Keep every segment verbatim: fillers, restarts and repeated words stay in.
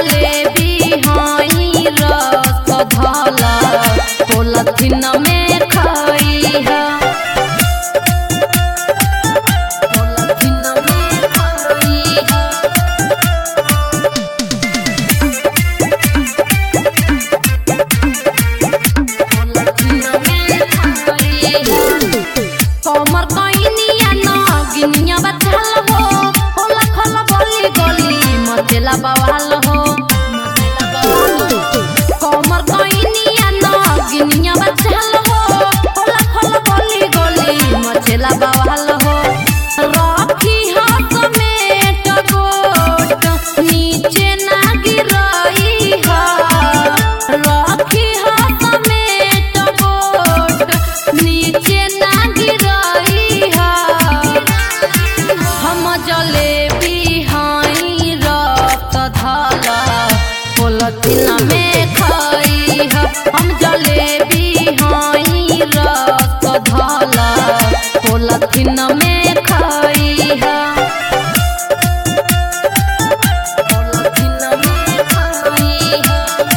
जलेबी हाई रस धला पोलथिन में खइहा पोलथिन में खइहा पोलथिन में खइहा कमर कइनिया नगिनिया बचल हो होला खला बोली गली मचला बवाल हो कमर कइनिया नगिनिया बचल हो होला खला बोली गली मचला बवाल हो रखी हाथ में टगोट नीचे ना गिरई हा रखी हाथ में टगोट नीचे ना गिरई हा हम जलेबी हाई रस धला पोलथिन में खइहा हम जलेबी हाई रस धला पोलथिन में खइहा पोलथिन में खइहा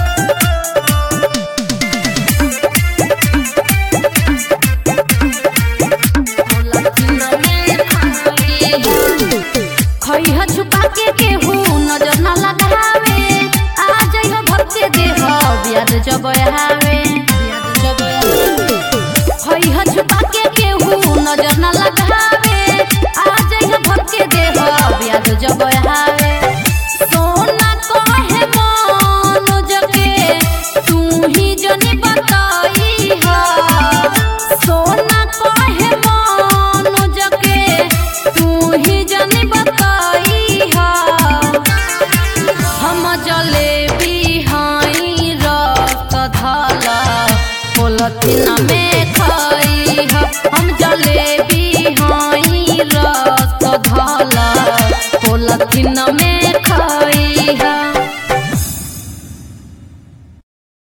खइहा छुपा के केहू नजर न लगावे आ जइहा भर के देह ब्याज जब आवे खइहा छुपा के केहू नजर न लगावे आ जइहा भर के देह ब्याज जब आवे सोना कहे मन जगे तू ही जने बताईहा सोना कहे मन जगे तू ही जने बताईहा हम जलेबी हाई रस धला पोलथिन में खइहा हम जलेबी हाई रस धला पोलथिन में खइहा।